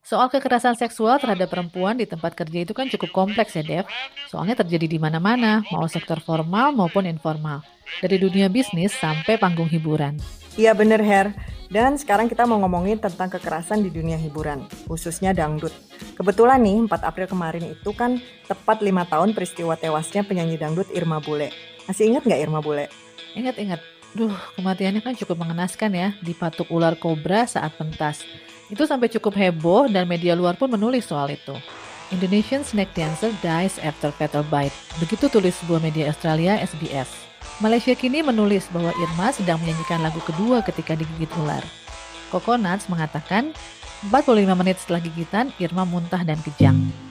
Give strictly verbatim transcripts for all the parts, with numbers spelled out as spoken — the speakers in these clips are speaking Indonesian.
Soal kekerasan seksual terhadap perempuan di tempat kerja itu kan cukup kompleks ya, Dev. Soalnya terjadi di mana-mana, mau sektor formal maupun informal. Dari dunia bisnis sampai panggung hiburan. Iya bener Her, dan sekarang kita mau ngomongin tentang kekerasan di dunia hiburan, khususnya dangdut. Kebetulan nih, empat April kemarin itu kan tepat lima tahun peristiwa tewasnya penyanyi dangdut Irma Bule. Masih ingat nggak Irma Bule? Ingat-ingat, duh kematiannya kan cukup mengenaskan ya, dipatuk ular kobra saat pentas. Itu sampai cukup heboh dan media luar pun menulis soal itu. Indonesian snake dancer dies after fatal bite. Begitu tulis sebuah media Australia S B S. Malaysia kini menulis bahwa Irma sedang menyanyikan lagu kedua ketika digigit ular. Coconuts mengatakan, empat puluh lima menit setelah gigitan, Irma muntah dan kejang.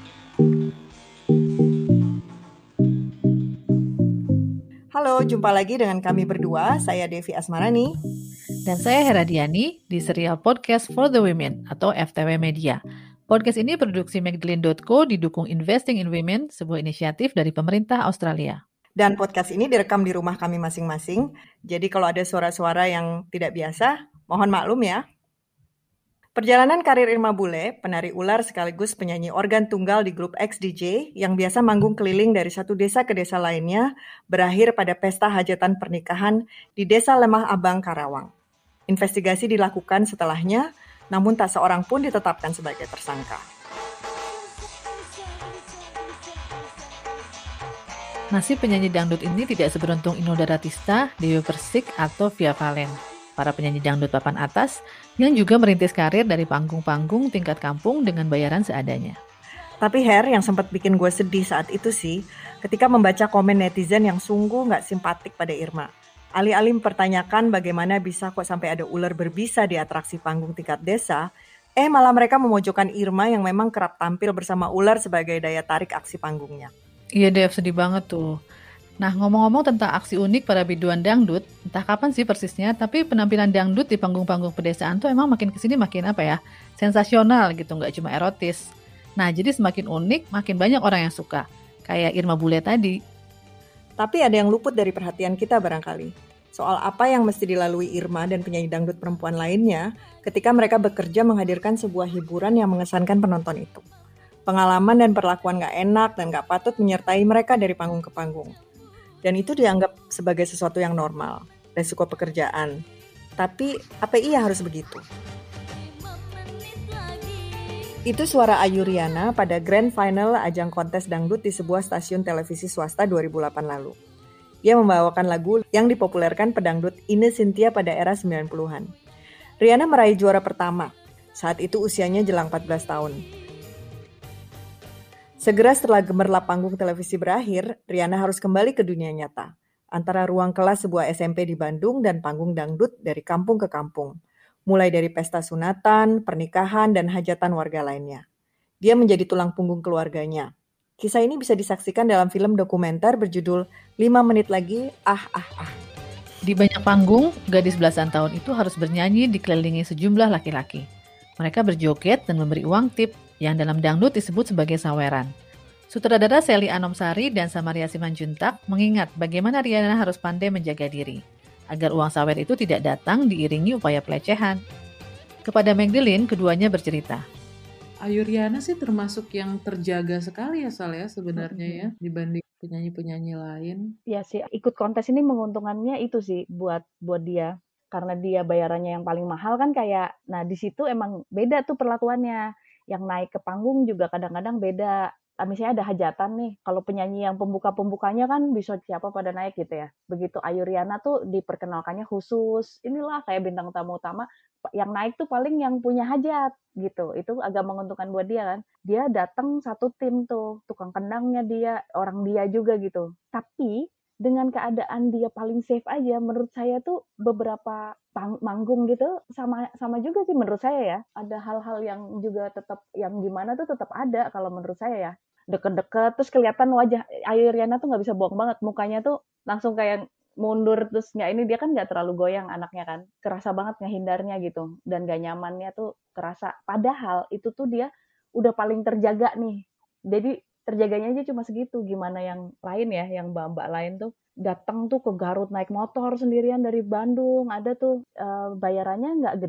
Halo, jumpa lagi dengan kami berdua, saya Devi Asmarani. Dan saya Hera Diani di serial Podcast for the Women atau F T W Media. Podcast ini produksi Magdalene dot co didukung Investing in Women, sebuah inisiatif dari pemerintah Australia. Dan podcast ini direkam di rumah kami masing-masing, jadi kalau ada suara-suara yang tidak biasa, mohon maklum ya. Perjalanan karir Irma Bule, penari ular sekaligus penyanyi organ tunggal di grup X D J yang biasa manggung keliling dari satu desa ke desa lainnya, berakhir pada pesta hajatan pernikahan di Desa Lemah Abang, Karawang. Investigasi dilakukan setelahnya, namun tak seorang pun ditetapkan sebagai tersangka. Nasib penyanyi dangdut ini tidak seberuntung Inul Daratista, Dewi Persik, atau Via Valen. Para penyanyi dangdut papan atas yang juga merintis karir dari panggung-panggung tingkat kampung dengan bayaran seadanya. Tapi Her, yang sempat bikin gue sedih saat itu sih, ketika membaca komen netizen yang sungguh gak simpatik pada Irma. Alih-alih mempertanyakan bagaimana bisa kok sampai ada ular berbisa di atraksi panggung tingkat desa, eh malah mereka memojokkan Irma yang memang kerap tampil bersama ular sebagai daya tarik aksi panggungnya. Iya Dev, sedih banget tuh. Nah, ngomong-ngomong tentang aksi unik para biduan dangdut, entah kapan sih persisnya, tapi penampilan dangdut di panggung-panggung pedesaan tuh emang makin kesini makin apa ya, sensasional gitu, nggak cuma erotis. Nah, jadi semakin unik, makin banyak orang yang suka. Kayak Irma Bule tadi. Tapi ada yang luput dari perhatian kita barangkali. Soal apa yang mesti dilalui Irma dan penyanyi dangdut perempuan lainnya ketika mereka bekerja menghadirkan sebuah hiburan yang mengesankan penonton itu. Pengalaman dan perlakuan gak enak dan gak patut menyertai mereka dari panggung ke panggung. Dan itu dianggap sebagai sesuatu yang normal, resiko pekerjaan. Tapi apa iya harus begitu? Itu suara Ayu Riana pada Grand Final ajang kontes dangdut di sebuah stasiun televisi swasta dua ribu delapan lalu. Dia membawakan lagu yang dipopulerkan pedangdut Ine Cynthia pada era sembilan puluhan. Riana meraih juara pertama, saat itu usianya jelang empat belas tahun. Segera setelah gemerlap panggung televisi berakhir, Riana harus kembali ke dunia nyata, antara ruang kelas sebuah S M P di Bandung dan panggung dangdut dari kampung ke kampung. Mulai dari pesta sunatan, pernikahan, dan hajatan warga lainnya. Dia menjadi tulang punggung keluarganya. Kisah ini bisa disaksikan dalam film dokumenter berjudul lima menit lagi, ah ah ah. Di banyak panggung, gadis belasan tahun itu harus bernyanyi dikelilingi sejumlah laki-laki. Mereka berjoget dan memberi uang tip yang dalam dangdut disebut sebagai saweran. Sutradara Sally Anomsari dan Samaria Simanjuntak mengingat bagaimana Riana harus pandai menjaga diri agar uang sawer itu tidak datang diiringi upaya pelecehan. Kepada Magdalene, keduanya bercerita. Ayu Riana sih termasuk yang terjaga sekali ya Sal ya sebenarnya ya dibanding penyanyi-penyanyi lain. Ya sih, ikut kontes ini menguntungkannya itu sih buat buat dia. Karena dia bayarannya yang paling mahal kan kayak, nah di situ emang beda tuh perlakuannya. Yang naik ke panggung juga kadang-kadang beda. Misalnya ada hajatan nih, kalau penyanyi yang pembuka-pembukanya kan bisa siapa pada naik gitu ya. Begitu Ayu Riana tuh diperkenalkannya khusus, inilah kayak bintang tamu utama, yang naik tuh paling yang punya hajat gitu. Itu agak menguntungkan buat dia kan. Dia datang satu tim tuh, tukang kendangnya dia, orang dia juga gitu. Tapi dengan keadaan dia paling safe aja, menurut saya tuh beberapa pang- manggung gitu sama sama juga sih menurut saya ya. Ada hal-hal yang juga tetap yang gimana tuh tetap ada kalau menurut saya ya. Deket-deket terus kelihatan wajah Ayu Riana tuh nggak bisa bohong banget, mukanya tuh langsung kayak mundur terus nggak ini dia kan nggak terlalu goyang anaknya kan, kerasa banget ngehindarnya gitu dan gak nyamannya tuh kerasa. Padahal itu tuh dia udah paling terjaga nih, jadi terjaganya aja cuma segitu. Gimana yang lain ya, yang mbak-mbak lain tuh datang tuh ke Garut naik motor sendirian dari Bandung, ada tuh e, bayarannya nggak gede,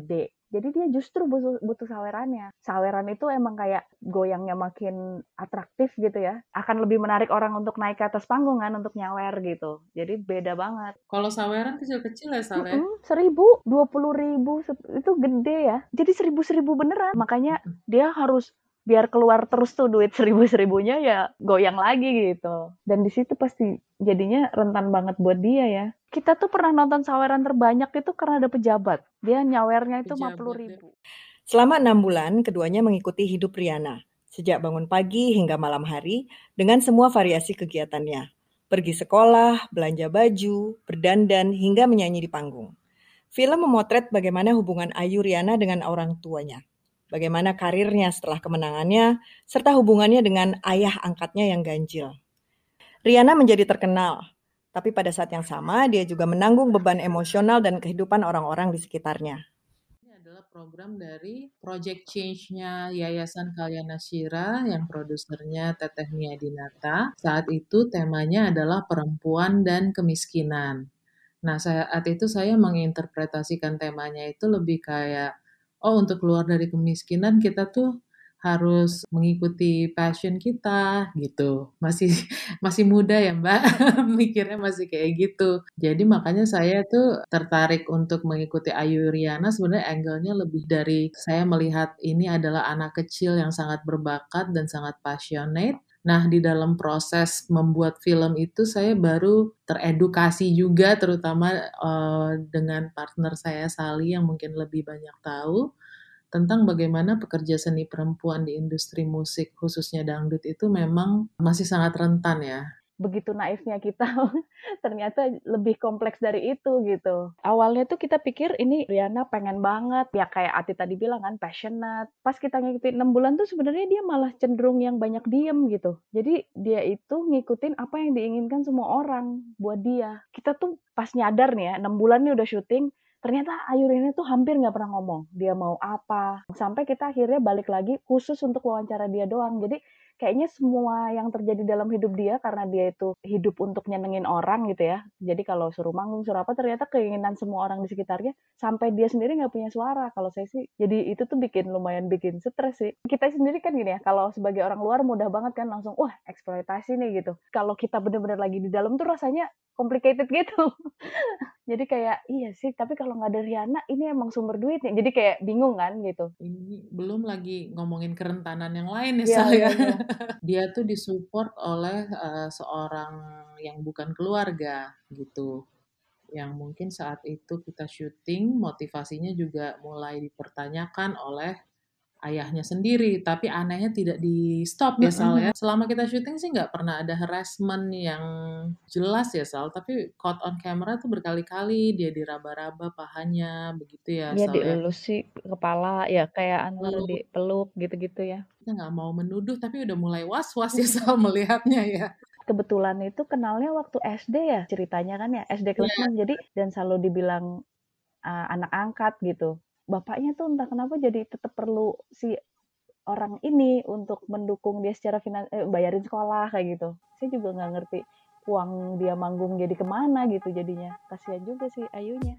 Jadi dia justru butuh, butuh sawerannya. Saweran itu emang kayak goyangnya makin atraktif gitu ya. Akan lebih menarik orang untuk naik ke atas panggung kan, untuk nyawer gitu. Jadi beda banget. Kalau saweran kecil-kecil ya Sal ya? Mm-mm, seribu, dua puluh ribu, itu gede ya. Jadi seribu-seribu beneran. Makanya dia harus biar keluar terus tuh duit seribu-seribunya ya goyang lagi gitu. Dan di situ pasti jadinya rentan banget buat dia ya. Kita tuh pernah nonton saweran terbanyak itu karena ada pejabat. Dia nyawernya itu lima puluh ribu. Selama enam bulan, keduanya mengikuti hidup Rihanna. Sejak bangun pagi hingga malam hari, dengan semua variasi kegiatannya. Pergi sekolah, belanja baju, berdandan, hingga menyanyi di panggung. Film memotret bagaimana hubungan Ayu Rihanna dengan orang tuanya. Bagaimana karirnya setelah kemenangannya, serta hubungannya dengan ayah angkatnya yang ganjil. Rihanna menjadi terkenal, tapi pada saat yang sama dia juga menanggung beban emosional dan kehidupan orang-orang di sekitarnya. Ini adalah program dari Project Change-nya Yayasan Kalyana Shira yang produsernya Teteh Mia Dinata. Saat itu temanya adalah perempuan dan kemiskinan. Nah, saat itu saya menginterpretasikan temanya itu lebih kayak, oh untuk keluar dari kemiskinan kita tuh harus mengikuti passion kita gitu. Masih masih muda ya Mbak, mikirnya masih kayak gitu. Jadi makanya saya tuh tertarik untuk mengikuti Ayu Riana, sebenarnya angle-nya lebih dari saya melihat ini adalah anak kecil yang sangat berbakat dan sangat passionate. Nah, di dalam proses membuat film itu saya baru teredukasi juga, terutama uh, dengan partner saya Sally yang mungkin lebih banyak tahu tentang bagaimana pekerja seni perempuan di industri musik, khususnya dangdut itu memang masih sangat rentan ya. Begitu naifnya kita, ternyata lebih kompleks dari itu gitu. Awalnya tuh kita pikir ini Rihanna pengen banget, ya kayak Ati tadi bilang kan, passionate. Pas kita ngikutin enam bulan tuh sebenarnya dia malah cenderung yang banyak diem gitu. Jadi dia itu ngikutin apa yang diinginkan semua orang buat dia. Kita tuh pas nyadar nih ya, enam bulan nih udah syuting, ternyata Ayu Riana tuh hampir nggak pernah ngomong dia mau apa. Sampai kita akhirnya balik lagi khusus untuk wawancara dia doang. Jadi kayaknya semua yang terjadi dalam hidup dia karena dia itu hidup untuk nyenengin orang gitu ya. Jadi kalau suruh manggung, suruh apa, ternyata keinginan semua orang di sekitarnya sampai dia sendiri nggak punya suara. Kalau saya sih, jadi itu tuh bikin lumayan bikin stres sih. Kita sendiri kan gini ya, kalau sebagai orang luar mudah banget kan langsung, wah eksploitasi nih gitu. Kalau kita bener-bener lagi di dalam tuh rasanya complicated gitu. Jadi kayak, iya sih, tapi kalau nggak ada Rihanna, ini emang sumber duitnya. Jadi kayak bingung kan gitu. Ini belum lagi ngomongin kerentanan yang lain ya, Iya, saya. iya, iya. Dia tuh disupport oleh uh, seorang yang bukan keluarga gitu. Yang mungkin saat itu kita syuting, motivasinya juga mulai dipertanyakan oleh ayahnya sendiri, tapi anehnya tidak di stop ya Sal ya. Selama kita syuting sih nggak pernah ada harassment yang jelas ya Sal, tapi caught on camera tuh berkali-kali dia diraba-raba pahanya, begitu ya Dia Sal ya. dielus sih kepala, ya kayak antara dipeluk gitu-gitu ya. Kita nggak mau menuduh, tapi udah mulai was-was ya Sal melihatnya ya. Kebetulan itu kenalnya waktu S D ya ceritanya kan ya, S D kelas enam. Jadi dan selalu dibilang uh, anak angkat gitu. Bapaknya tuh entah kenapa jadi tetap perlu si orang ini untuk mendukung dia secara finan- eh, bayarin sekolah kayak gitu. Saya juga nggak ngerti uang dia manggung jadi kemana gitu jadinya. Kasihan juga sih Ayunya.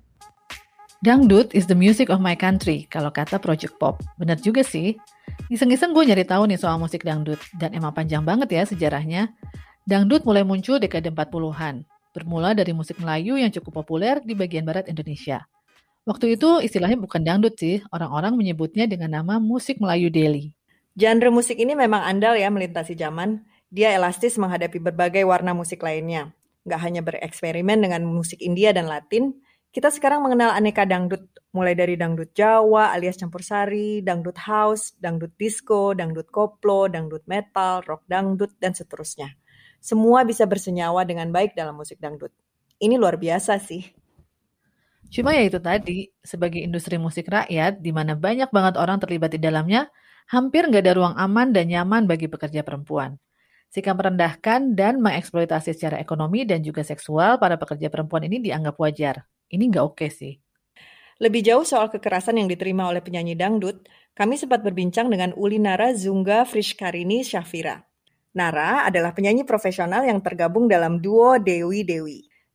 Dangdut is the music of my country, kalau kata Project Pop. Bener juga sih. Iseng-iseng gue nyari tahu nih soal musik dangdut. Dan emang panjang banget ya sejarahnya. Dangdut mulai muncul dekade empat puluhan. Bermula dari musik Melayu yang cukup populer di bagian barat Indonesia. Waktu itu istilahnya bukan dangdut sih, orang-orang menyebutnya dengan nama musik Melayu Deli. Genre musik ini memang andal ya melintasi zaman. Dia elastis menghadapi berbagai warna musik lainnya. Nggak hanya bereksperimen dengan musik India dan Latin, kita sekarang mengenal aneka dangdut, mulai dari dangdut Jawa alias campur sari, dangdut house, dangdut disco, dangdut koplo, dangdut metal, rock dangdut, dan seterusnya. Semua bisa bersenyawa dengan baik dalam musik dangdut. Ini luar biasa sih. Cuma ya itu tadi, sebagai industri musik rakyat, di mana banyak banget orang terlibat di dalamnya, hampir nggak ada ruang aman dan nyaman bagi pekerja perempuan. Sikap merendahkan dan mengeksploitasi secara ekonomi dan juga seksual para pekerja perempuan ini dianggap wajar. Ini nggak oke sih. Lebih jauh soal kekerasan yang diterima oleh penyanyi dangdut, kami sempat berbincang dengan Uli Nara Zunga Frishkarini Shafira. Nara adalah penyanyi profesional yang tergabung dalam duo Dewi Dewi.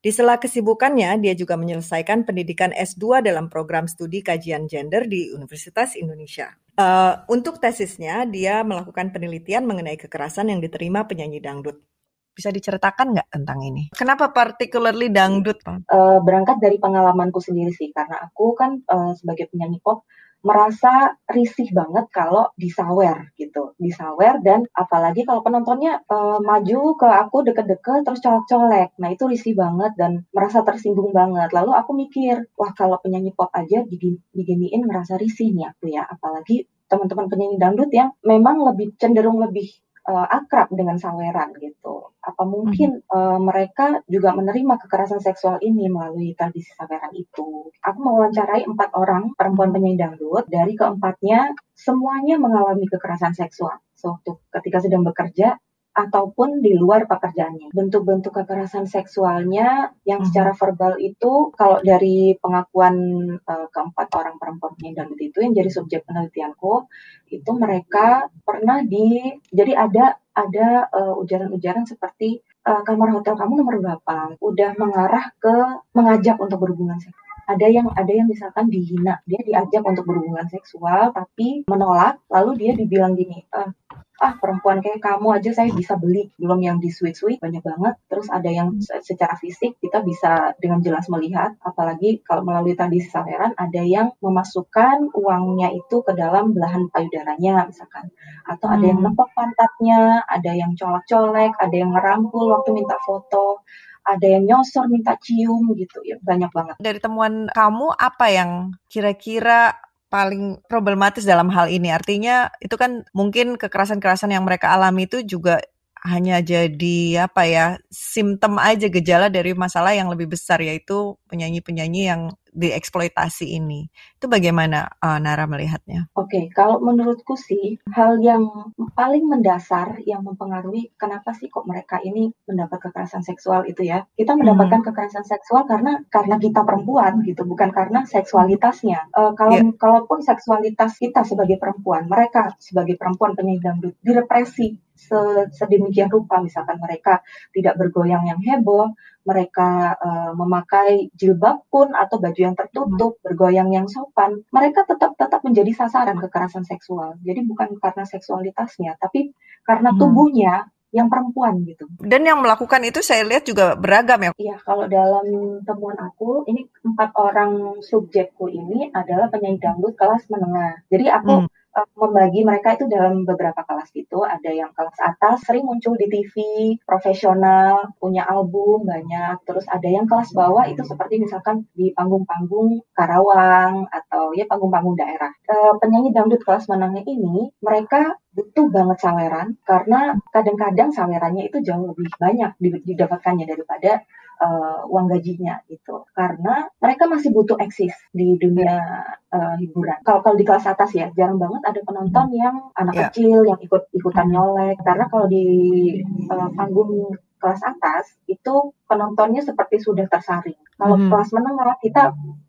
Di sela kesibukannya, dia juga menyelesaikan pendidikan S dua dalam program studi kajian gender di Universitas Indonesia. Uh, untuk tesisnya, dia melakukan penelitian mengenai kekerasan yang diterima penyanyi dangdut. Bisa diceritakan nggak tentang ini? Kenapa particularly dangdut? Uh, berangkat dari pengalamanku sendiri sih, karena aku kan uh, sebagai penyanyi pop merasa risih banget kalau disawer gitu, disawer dan apalagi kalau penontonnya uh, maju ke aku deket-deket terus colek-colek, nah itu risih banget dan merasa tersinggung banget. Lalu aku mikir, wah kalau penyanyi pop aja diginiin ngerasa risih nih aku ya, apalagi teman-teman penyanyi dangdut yang memang lebih cenderung lebih uh, akrab dengan saweran gitu. Apa mungkin mm-hmm. uh, mereka juga menerima kekerasan seksual ini melalui tradisi saweran itu. Aku mewawancarai empat orang perempuan penyanyi dangdut, dari keempatnya semuanya mengalami kekerasan seksual sewaktu ketika sedang bekerja ataupun di luar pekerjaannya. Bentuk-bentuk kekerasan seksualnya yang secara verbal itu, kalau dari pengakuan uh, keempat orang perempuan penyanyi dangdut itu yang jadi subjek penelitianku, itu mereka pernah di, jadi ada ada uh, ujaran-ujaran seperti uh, kamar hotel kamu nomor berapa, udah mengarah ke mengajak untuk berhubungan seksual. Ada yang ada yang misalkan dihina, dia diajak untuk berhubungan seksual tapi menolak, lalu dia dibilang gini, ah, ah perempuan kayak kamu aja saya bisa beli, belum yang di sweet-sweet banyak banget. Terus ada yang secara fisik kita bisa dengan jelas melihat, apalagi kalau melalui tradisi saweran ada yang memasukkan uangnya itu ke dalam belahan payudaranya misalkan, atau ada yang nepok pantatnya, ada yang colek-colek, ada yang ngerangkul waktu minta foto, ada yang nyosor minta cium gitu ya, banyak banget. Dari temuan kamu apa yang kira-kira paling problematis dalam hal ini? Artinya itu kan mungkin kekerasan-kekerasan yang mereka alami itu juga hanya jadi apa ya, simptom aja, gejala dari masalah yang lebih besar, yaitu penyanyi-penyanyi yang dieksploitasi ini. Itu bagaimana uh, Nara melihatnya? Oke, okay, kalau menurutku sih hal yang paling mendasar yang mempengaruhi kenapa sih kok mereka ini mendapat kekerasan seksual itu ya. Kita mendapatkan hmm. kekerasan seksual karena karena kita perempuan gitu, bukan karena seksualitasnya. Uh, kalau yeah. kalaupun seksualitas kita sebagai perempuan, mereka sebagai perempuan penyanyi dangdut direpresi sedemikian rupa, misalkan mereka tidak bergoyang yang heboh, mereka uh, memakai jilbab pun atau baju yang tertutup, hmm. bergoyang yang sopan, mereka tetap tetap menjadi sasaran kekerasan seksual. Jadi bukan karena seksualitasnya, tapi karena tubuhnya hmm. yang perempuan gitu. Dan yang melakukan itu saya lihat juga beragam ya? Iya, kalau dalam temuan aku, ini empat orang subjekku ini adalah penyanyi dangdut kelas menengah. Jadi aku hmm. membagi mereka itu dalam beberapa kelas gitu. Ada yang kelas atas sering muncul di T V, profesional, punya album banyak. Terus ada yang kelas bawah itu seperti misalkan di panggung-panggung Karawang atau ya panggung-panggung daerah. E, penyanyi dangdut kelas menengah ini mereka butuh banget saweran karena kadang-kadang sawerannya itu jauh lebih banyak didapatkannya daripada uh, uang gajinya gitu. Karena mereka masih butuh eksis di dunia uh, hiburan. Kalau kalau di kelas atas ya jarang banget ada penonton yang anak yeah. kecil yang ikut ikutan nyolek. Karena kalau di uh, panggung kelas atas itu penontonnya seperti sudah tersaring. Kalau mm-hmm. kelas menengah kita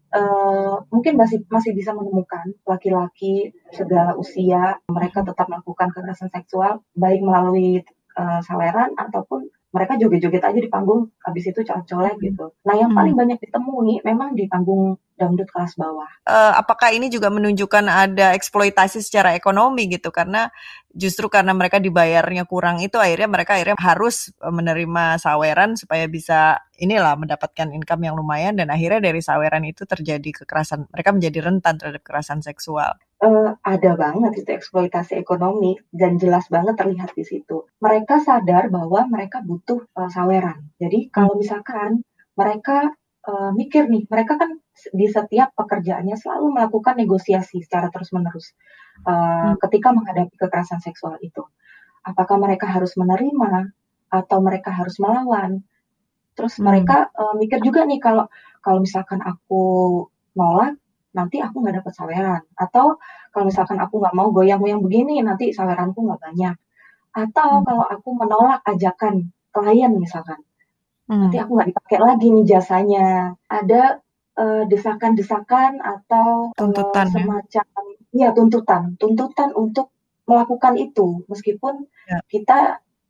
Uh, mungkin masih masih bisa menemukan laki-laki segala usia mereka tetap melakukan kekerasan seksual baik melalui uh, saweran ataupun mereka joget-joget aja di panggung habis itu colek-colek gitu. Nah yang hmm. paling banyak ditemui memang di panggung dangdut kelas bawah. Uh, apakah ini juga menunjukkan ada eksploitasi secara ekonomi gitu? Karena justru karena mereka dibayarnya kurang itu akhirnya mereka akhirnya harus menerima saweran supaya bisa inilah mendapatkan income yang lumayan, dan akhirnya dari saweran itu terjadi kekerasan, mereka menjadi rentan terhadap kekerasan seksual. Uh, ada banget itu eksploitasi ekonomi dan jelas banget terlihat di situ. Mereka sadar bahwa mereka butuh uh, saweran. Jadi kalau misalkan mereka uh, mikir nih, mereka kan di setiap pekerjaannya selalu melakukan negosiasi secara terus-menerus uh, hmm. ketika menghadapi kekerasan seksual itu. Apakah mereka harus menerima atau mereka harus melawan? Terus hmm. mereka uh, mikir juga nih kalau kalau misalkan aku nolak, nanti aku nggak dapat saweran. Atau kalau misalkan aku nggak mau goyang-goyang begini, nanti saweranku nggak banyak. Atau hmm. kalau aku menolak ajakan klien misalkan, hmm. nanti aku nggak dipakai lagi nih jasanya. Ada uh, desakan-desakan atau tuntutan, uh, semacam ya? ya tuntutan, tuntutan untuk melakukan itu, meskipun ya. kita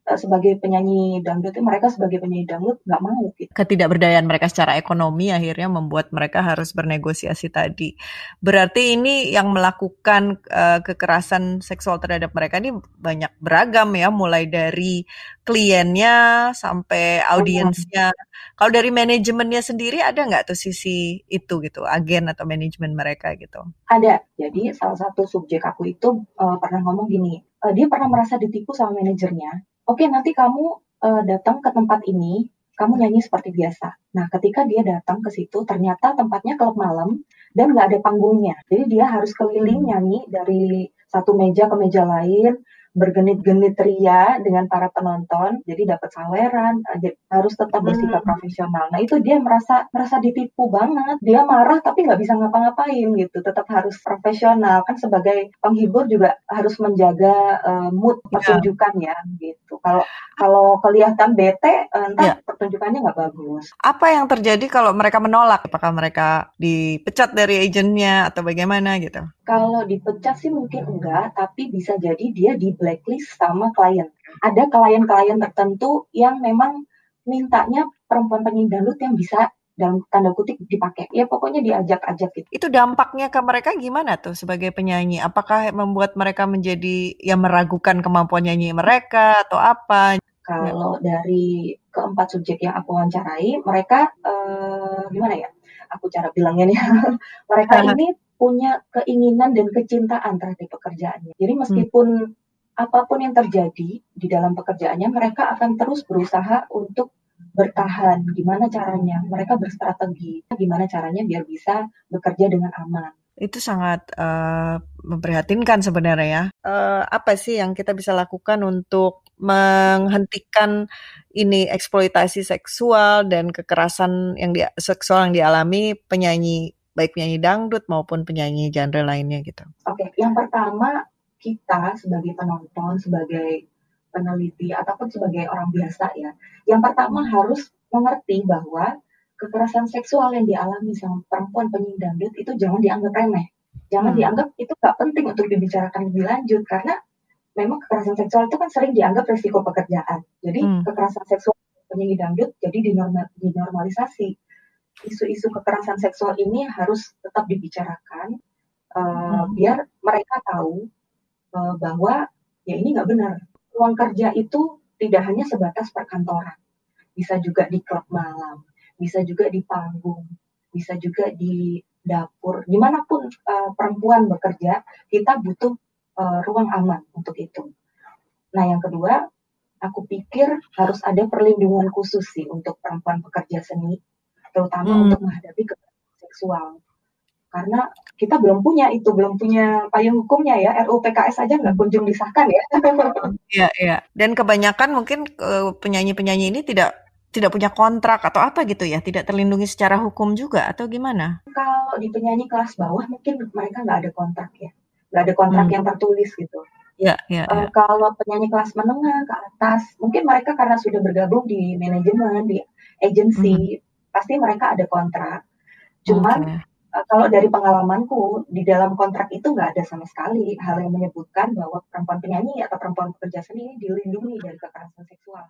uh, sebagai penyanyi dangdut, mereka sebagai penyanyi dangdut nggak mau gitu. Ketidakberdayaan mereka secara ekonomi akhirnya membuat mereka harus bernegosiasi tadi. Berarti ini yang melakukan uh, kekerasan seksual terhadap mereka ini banyak beragam ya, mulai dari kliennya sampai audiensnya. Kalau dari manajemennya sendiri ada nggak tuh sisi itu gitu, agen atau manajemen mereka gitu? Ada. Jadi salah satu subjek aku itu uh, pernah ngomong gini, uh, dia pernah merasa ditipu sama manajernya. Oke, nanti kamu uh, datang ke tempat ini, kamu nyanyi seperti biasa. Nah, ketika dia datang ke situ, ternyata tempatnya klub malam dan nggak ada panggungnya. Jadi dia harus keliling nyanyi dari satu meja ke meja lain, bergenit-genit ria dengan para penonton, jadi dapat saweran, harus tetap bersikap hmm. profesional. Nah itu dia merasa merasa ditipu banget, dia marah tapi nggak bisa ngapa-ngapain gitu, tetap harus profesional. Kan sebagai penghibur juga harus menjaga uh, mood pertunjukan ya gitu. Kalau kalau kelihatan bete, entah yeah. pertunjukannya nggak bagus. Apa yang terjadi kalau mereka menolak? Apakah mereka dipecat dari agennya atau bagaimana gitu? Kalau dipecat sih mungkin enggak, tapi bisa jadi dia di blacklist sama klien. Ada klien-klien tertentu yang memang mintanya perempuan penyanyi dangdut yang bisa dalam tanda kutip dipakai. Ya pokoknya diajak-ajak gitu. Itu dampaknya ke mereka gimana tuh sebagai penyanyi? Apakah membuat mereka menjadi ya meragukan kemampuan nyanyi mereka atau apa? Kalau dari keempat subjek yang aku wawancarai, mereka eh, gimana ya? Aku cara bilangnya nih. Mereka ini punya keinginan dan kecintaan terhadap pekerjaannya. Jadi meskipun hmm. apapun yang terjadi di dalam pekerjaannya, mereka akan terus berusaha untuk bertahan. Gimana caranya? Mereka berstrategi. Gimana caranya biar bisa bekerja dengan aman. Itu sangat uh, memprihatinkan sebenarnya ya. Uh, apa sih yang kita bisa lakukan untuk menghentikan ini eksploitasi seksual dan kekerasan yang di, seksual yang dialami penyanyi, baik penyanyi dangdut maupun penyanyi genre lainnya gitu? Oke, yang pertama kita sebagai penonton, sebagai peneliti ataupun sebagai orang biasa ya, yang pertama harus mengerti bahwa kekerasan seksual yang dialami sama perempuan penyanyi dangdut itu jangan dianggap remeh, jangan hmm. dianggap itu nggak penting untuk dibicarakan lebih lanjut karena memang kekerasan seksual itu kan sering dianggap risiko pekerjaan. Jadi hmm. kekerasan seksual penyanyi dangdut jadi dinormal, dinormalisasi. Isu-isu kekerasan seksual ini harus tetap dibicarakan uh, hmm. biar mereka tahu uh, bahwa ya ini nggak benar. Ruang kerja itu tidak hanya sebatas perkantoran, bisa juga di klub malam, bisa juga di panggung, bisa juga di dapur. Dimanapun uh, perempuan bekerja, kita butuh uh, ruang aman untuk itu. Nah yang kedua, aku pikir harus ada perlindungan khusus sih untuk perempuan pekerja seni, terutama hmm. untuk menghadapi kekerasan seksual. Karena kita belum punya itu, belum punya payung hukumnya ya, R U U P K S aja nggak kunjung disahkan ya. Iya, iya. Dan kebanyakan mungkin uh, penyanyi-penyanyi ini tidak tidak punya kontrak atau apa gitu ya, tidak terlindungi secara hukum juga atau gimana? Kalau di penyanyi kelas bawah mungkin mereka nggak ada kontrak ya, nggak ada kontrak hmm. yang tertulis gitu. Ya, ya, uh, ya. Kalau penyanyi kelas menengah ke atas, mungkin mereka karena sudah bergabung di manajemen, di agensi, hmm. pasti mereka ada kontrak. Cuman okay. uh, kalau dari pengalamanku, di dalam kontrak itu nggak ada sama sekali hal yang menyebutkan bahwa perempuan penyanyi atau perempuan pekerja seni ini dilindungi dari kekerasan seksual.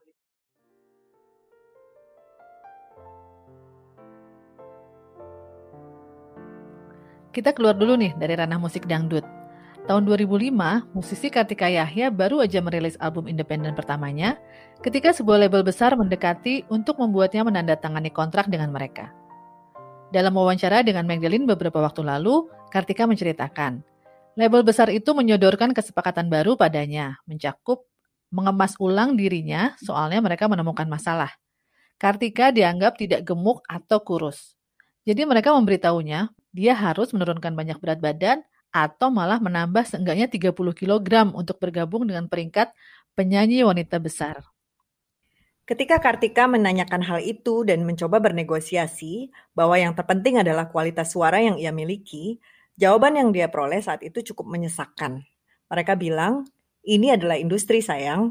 Kita keluar dulu nih dari ranah musik dangdut. Tahun dua ribu lima, musisi Kartika Yahya baru aja merilis album independen pertamanya ketika sebuah label besar mendekati untuk membuatnya menandatangani kontrak dengan mereka. Dalam wawancara dengan Magdalene beberapa waktu lalu, Kartika menceritakan, label besar itu menyodorkan kesepakatan baru padanya, mencakup mengemas ulang dirinya soalnya mereka menemukan masalah. Kartika dianggap tidak gemuk atau kurus. Jadi mereka memberitahunya, dia harus menurunkan banyak berat badan atau malah menambah seenggaknya tiga puluh kilogram untuk bergabung dengan peringkat penyanyi wanita besar. Ketika Kartika menanyakan hal itu dan mencoba bernegosiasi bahwa yang terpenting adalah kualitas suara yang ia miliki, jawaban yang dia peroleh saat itu cukup menyesakkan. Mereka bilang, ini adalah industri sayang.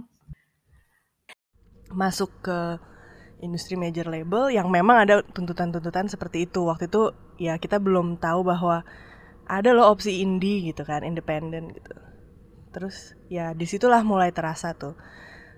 Masuk ke industri major label yang memang ada tuntutan-tuntutan seperti itu. Waktu itu ya kita belum tahu bahwa ada loh opsi indie gitu kan, independen gitu. Terus ya disitulah mulai terasa tuh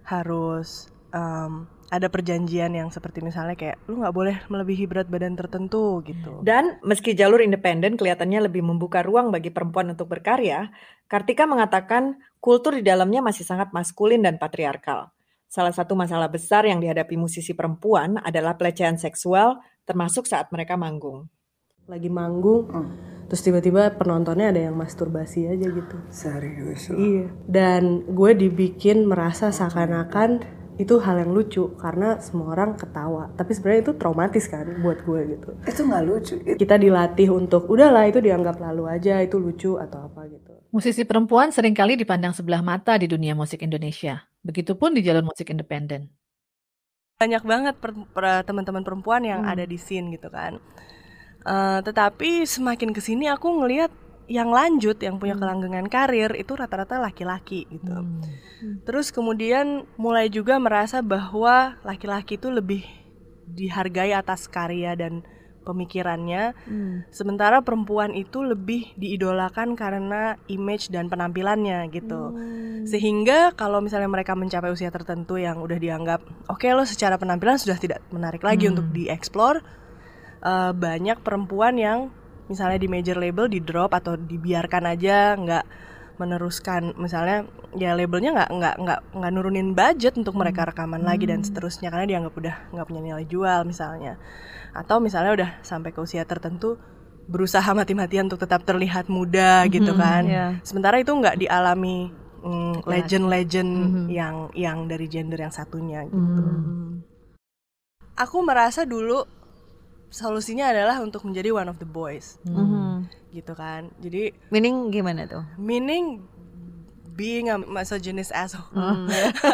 harus um, ada perjanjian yang seperti misalnya kayak lu nggak boleh melebihi berat badan tertentu gitu. Dan meski jalur independen kelihatannya lebih membuka ruang bagi perempuan untuk berkarya, Kartika mengatakan kultur di dalamnya masih sangat maskulin dan patriarkal. Salah satu masalah besar yang dihadapi musisi perempuan adalah pelecehan seksual, termasuk saat mereka manggung. Lagi manggung, hmm. terus tiba-tiba penontonnya ada yang masturbasi aja gitu. Serius? Iya. Dan gue dibikin merasa seakan-akan itu hal yang lucu karena semua orang ketawa, tapi sebenarnya itu traumatis kan buat gue gitu. Itu nggak lucu. Kita dilatih untuk udahlah itu dianggap lalu aja, itu lucu atau apa gitu. Musisi perempuan seringkali dipandang sebelah mata di dunia musik Indonesia. Begitupun di jalur musik independen. Banyak banget per, per, teman-teman perempuan yang hmm. ada di scene gitu kan. Uh, tetapi semakin kesini aku ngelihat yang lanjut, yang punya kelanggengan karir itu rata-rata laki-laki gitu. Hmm. Terus kemudian mulai juga merasa bahwa laki-laki itu lebih dihargai atas karya dan pemikirannya, hmm. sementara perempuan itu lebih diidolakan karena image dan penampilannya gitu. Hmm. Sehingga kalau misalnya mereka mencapai usia tertentu yang udah dianggap oke okay, lo secara penampilan sudah tidak menarik lagi hmm. untuk dieksplor, uh, banyak perempuan yang misalnya di major label di drop atau dibiarkan aja, nggak meneruskan, misalnya ya labelnya nggak nggak nggak nggak nurunin budget untuk mereka rekaman hmm. lagi dan seterusnya karena dianggap udah nggak punya nilai jual misalnya, atau misalnya udah sampai ke usia tertentu berusaha mati-matian untuk tetap terlihat muda gitu kan, yeah. sementara itu nggak dialami mm, legend-legend mm-hmm. yang yang dari gender yang satunya gitu. Mm. Aku merasa dulu solusinya adalah untuk menjadi one of the boys, mm-hmm. gitu kan. Jadi meaning gimana tuh? Meaning being a misogynist asshole. Mm.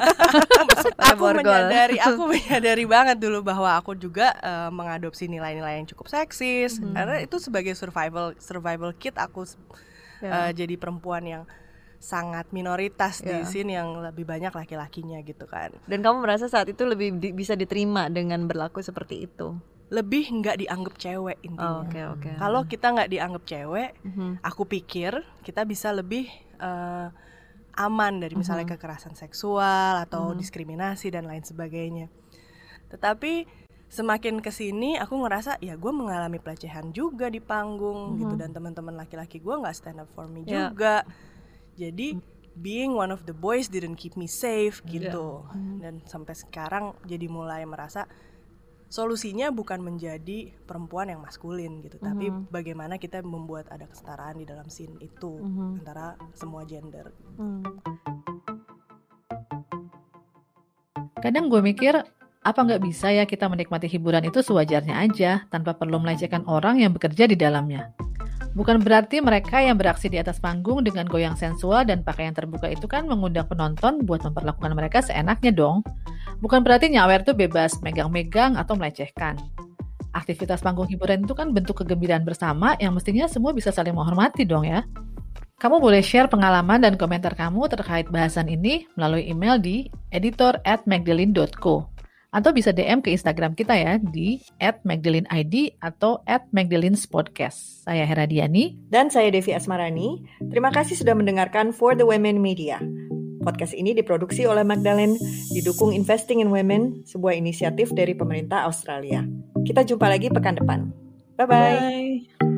aku menyadari, aku menyadari banget dulu bahwa aku juga uh, mengadopsi nilai-nilai yang cukup seksis. Mm. Karena itu sebagai survival survival kid aku yeah. uh, jadi perempuan yang sangat minoritas yeah. di sini yang lebih banyak laki-lakinya gitu kan. Dan kamu merasa saat itu lebih di, bisa diterima dengan berlaku seperti itu? Lebih nggak dianggap cewek intinya. Oh, okay, okay. Kalau kita nggak dianggap cewek, mm-hmm. aku pikir kita bisa lebih uh, aman dari misalnya mm-hmm. kekerasan seksual atau mm-hmm. diskriminasi dan lain sebagainya. Tetapi semakin kesini aku ngerasa ya gue mengalami pelecehan juga di panggung mm-hmm. gitu, dan teman-teman laki-laki gue nggak stand up for me yeah. juga. Jadi being one of the boys didn't keep me safe gitu. Yeah. Mm-hmm. Dan sampai sekarang jadi mulai merasa solusinya bukan menjadi perempuan yang maskulin gitu, mm-hmm. tapi bagaimana kita membuat ada kesetaraan di dalam scene itu mm-hmm. antara semua gender. Mm. Kadang gue mikir, apa nggak bisa ya kita menikmati hiburan itu sewajarnya aja, tanpa perlu melecehkan orang yang bekerja di dalamnya. Bukan berarti mereka yang beraksi di atas panggung dengan goyang sensual dan pakaian terbuka itu kan mengundang penonton buat memperlakukan mereka seenaknya dong. Bukan berarti nyawer tuh bebas megang-megang atau melecehkan. Aktivitas panggung hiburan itu kan bentuk kegembiraan bersama yang mestinya semua bisa saling menghormati dong ya. Kamu boleh share pengalaman dan komentar kamu terkait bahasan ini melalui email di editor at magdalene dot co. Atau bisa D M ke Instagram kita ya di at magdalene I D atau at magdalene's podcast. Saya Hera Diani. Dan saya Devi Asmarani. Terima kasih sudah mendengarkan For the Women Media. Podcast ini diproduksi oleh Magdalene, didukung Investing in Women, sebuah inisiatif dari pemerintah Australia. Kita jumpa lagi pekan depan. Bye-bye. Bye.